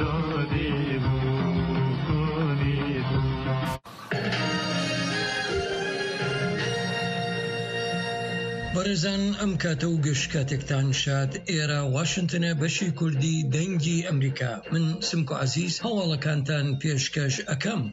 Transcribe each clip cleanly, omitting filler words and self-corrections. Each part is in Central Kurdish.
بەڕێزان ئەم کاتە و گەشت کاتێکتان شاد ئێرە واشنتنە بەشی کوردی دەنگی ئەمریکا. من سمکۆ عەزیز هەواڵەکانتان پێشکەش ئەکەم.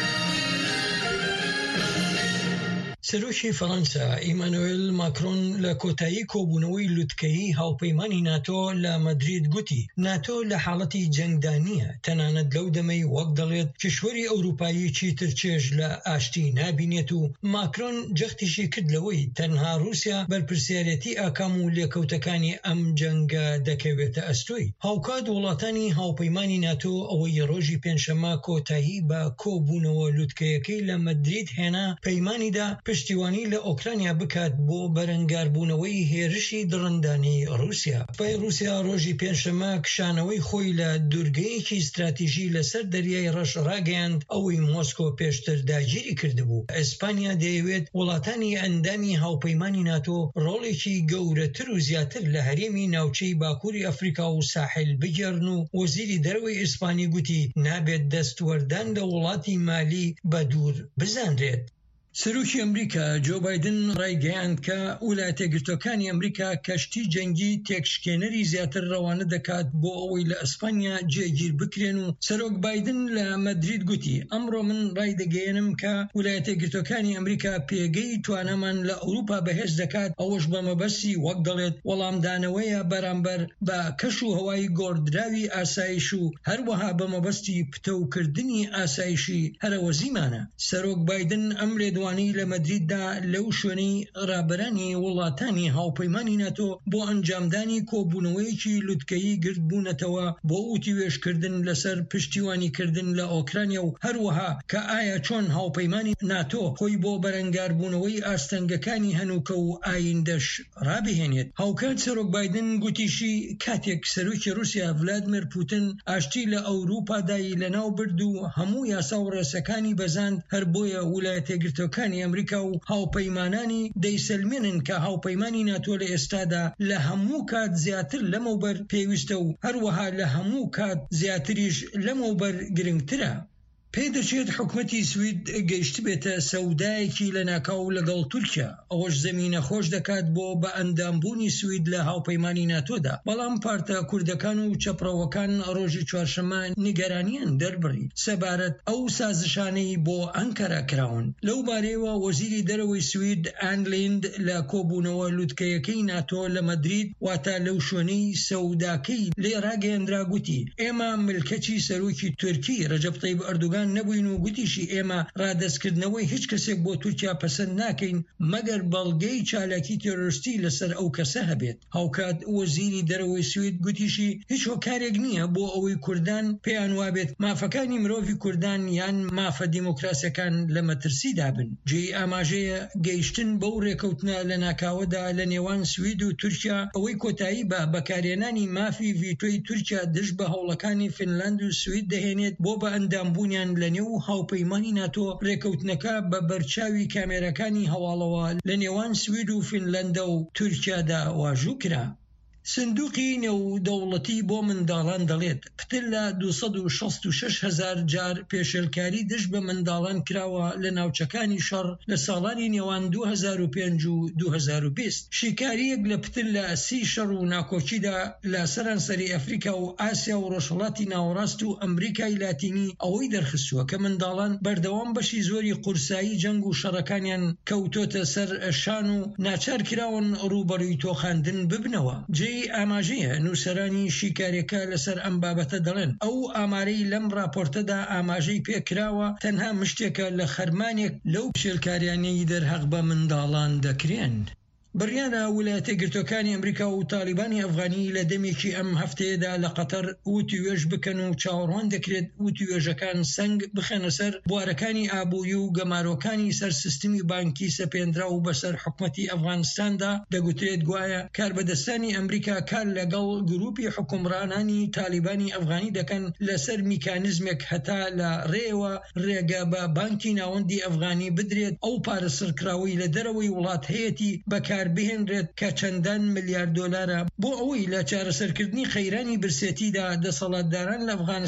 سەرۆکی فەڕەنسا ئیمانوئێل ماکرۆن لە کۆتایی کۆبوونەوەی لوتکەیی هاوپەیمانی ناتۆ لە مەدرید گوتی ناتۆ لە حاڵەتی جەنگدا نییە، تەنانەت لەو دەمەی وەک دەڵێت کشوەری ئەوروپاییەکی ترچێژ لە ئاشتی نابینێت و ماکرۆن جەختیشی کرد لەوەی تەنها رووسیا بەرپرسیارەتی ئاکام و لێکەوتەکانی ئەم جەنگە دەکەوێتە ئەستۆی. هاوکات وڵاتانی هاوپەیمانی ناتۆ ئەوەی ڕۆژی پێنجشەممە کۆتایی بە کۆبوونەوە لوتکەیەکەی لە مەدرید هێنا پەیمانیدا پشتیوانی لە ئۆکرانیا بکات بۆ بەرەنگاربوونەوەی هێرشی دڕندانی رووسیا. پای رووسیا ڕۆژی پێنجشەممە کشانەوەی خۆی لە دوورگەیەکی استراتیژی لەسەر دەریای ڕەش ڕاگەیاند ئەوەی مۆسکۆ پێشتر داگیری کردبوو. ئیسپانیا دەیەوێت وڵاتانی ئەندامی هاوپەیمانی ناتۆ ڕۆڵێکی گەورەتر و زیاتر لە هەرێمی ناوچەی باکووری ئەفریقا و ساحل بگێڕن و وەزیری دەرەوەی ئیسپانی گوتی نابێت دەستوەردان لە وڵاتی مالی بە دوور بزانرێت. سەرۆکی ئەمریکا جۆ بایدن ڕایگەیاند کە ویلایەتە یەکگرتووەکانی ئەمریکا کەشتی جەنگی تێکشکێنەری زیاتر ڕەوانە دەکات بۆ ئەوەی لە ئەسپانیا جێگیر بکرێن و سەرۆک بایدن لە مەدرید گوتی ئەمڕۆ من ڕایدەگەیەنم کە ویلایەتە یەکگرتووەکانی ئەمریکا پێگەی توانەمان لە ئەوروپا بەهێز دەکات، ئەوەش بە مەبەستی وەک دەڵێت وەڵامدانەوەیە بەرامبەر بە کەش و هەوای گۆڕدراوی ئاسایش و هەروەها بە مەبەستی پتەوکردنی ئاسایشی هەرەوەزیمانە. سەرۆک بایدن ئەم دوانی لە مەدریددا لەو شوێنەی ڕابەرانی وڵاتانی هاوپەیمانی ناتۆ بۆ ئەنجامدانی کۆبوونەوەیەکی لوتکەیی گرت بوونەتەوە بۆ وتیوێژکردن لەسەر پشتیوانیکردن لە ئۆکرانیا و هەروەها کە ئایا چۆن هاوپەیمانی ناتۆ خۆی بۆ بەرەنگاربوونەوەی ئاستەنگەکانی هەنووکە و ئایندەش ڕابهێنێت. هاوکات سەرۆک بایدن گوتیشی کاتێک سەرۆکی رووسیا ڤلادیمیر پوتین ئاشتی لە ئەوروپادایی لەناو برد و هەموو یاسا و ڕێسەکانی بەزاند هەر بۆیە ویلایەتە یەکگرتووەکانی ئەمریکا و هاوپەیمانانی دەیسەلمێنن کە هاوپەیمانی ناتۆ لە ئێستادا لە هەموو کات زیاتر لەمەوبەر پێویستە و هەروەها لە هەموو کات زیاتریش لەمەوبەر گرنگترە. پێدەچێت حکومەتی سوید گەیشت بێتە سەودایەکی لە ناکاو لەگەڵ تورکیا، ئەوەش زەمینە خۆش دەکات بۆ بە ئەندامبوونی سوید لە هاوپەیمانی ناتۆدا. بەڵام پارتە کوردەکان و چەپڕەوەکان ڕۆژی چوارشەممە نیگەرانیان دەربڕی سەبارەت ئەو سازشانەی بۆ ئەنکەرا کراون. لەو بارەیەوە وەزیری دەرەوەی سوید ئان لیند لە کۆبوونەوە لوتکەیەکەی ناتۆ لە مەدرید واتە لەو شوێنەی سەوداکەی لێ ڕاگەیەندرا گوتی ئێمە ملکەچی سەرۆکی تورکی ڕەجەب طەیب ئەردوغان نەبووین و گوتیشی ئێمە ڕادەستکردنەوەی هیچ کەسێک بۆ تورکیا پەسەند ناکەین مەگەر بەڵگەی چالاکی تێرۆریستی لەسەر ئەو کەسە هەبێت. هاوکات وەزیری دەرەوەی سوید گوتیشی هیچ هۆکارێک نییە بۆ ئەوەی کوردان پێیان وابێت مافەکانی مرۆڤی کوردان یان مافە دیموکراسیەکان لە مەترسیدا بن. جێی ئاماژەیە گەیشتن بەو ڕێکەوتنە لە ناکاوەدا لە نێوان سوید و تورکیا ئەوەی کۆتایی بە بەکارهێنانی مافی ڤیتۆی تورکیا دژ بە هەوڵەکانی فینلاند و سوید دەهێنێت بۆ بە ئەندامبوونیان لە نێو هاوپەیمانی ناتۆ. ڕێکەوتنەکە بە بەرچاوی کامێرەکانی هەواڵەوە لە نێوان سوید و فینلەندە و تورکیادا واژوو کرا. سندوقی نێودەوڵەتی بۆ منداڵان دەڵێت پتر لە 266,000 جار پێشێلکاری دژ بە منداڵان کراوە لە ناوچەکانی شەڕ لە ساڵانی نێوان 2005 و 2020. شیکاریەک لە پتر لە 30 شەڕ و ناکۆچیدا لە سەرانسەری ئەفریقا و ئاسیا و ڕۆژهەڵاتی ناوەڕاست و ئەمریکای لاتینی ئەوەی دەرخستووە کە منداڵان بەردەوام بەشی زۆری قورسایی جەنگ و شەڕەکانیان کەوتۆتە سەر شان و ناچار کراون ڕوبەڕووی تۆخاندن ببنەوە. ئاماژەیە نووسەرانی شیکارێکە لەسەر ئەم بابەتە دەڵێن ئەو ئامارەی لەم راپۆرتەدا ئاماژەی پێکراوە تەنها مشتێکە لە خەرمانێک لەو پشێلکاریانەی دەرهەق بە منداڵان دەکرێن. بڕیارە ویلایەتە یەکگرتووەکانی ئەمریکا و تالیبانی ئەفغانی لە دەمێکی ئەم هەفتەیەدا لە قەتەر وتیوێژ بکەن و چاوەڕوان دەکرێت وتیوێژەکان سەنگ بخێنە سەر بوارەکانی ئابووری و گەمارۆکانی سەر سیستمی بانکی سەپێنرا و بەسەر حکومەتی ئەفغانستاندا. دەگوترێت گوایە کاربەدەستانی ئەمریکا کار لەگەڵ گروپی حکومڕانانی تالیبانی ئەفغانی دەکەن لەسەر میکانیزمێک هەتا لە ڕێوە ڕێگە بە بانکی ناوەندی ئەفغانی بدرێت ئەو پارە سڕکراوی لە دەرەوەی وڵات هەیەتی بەکار بهێنرێت کە چەندان ملیار دۆلارە بۆ ئەوەی لە چارەسەرکردنی خەیرانی برسێتیدا دەسەڵاتداران لە ئەفغانستان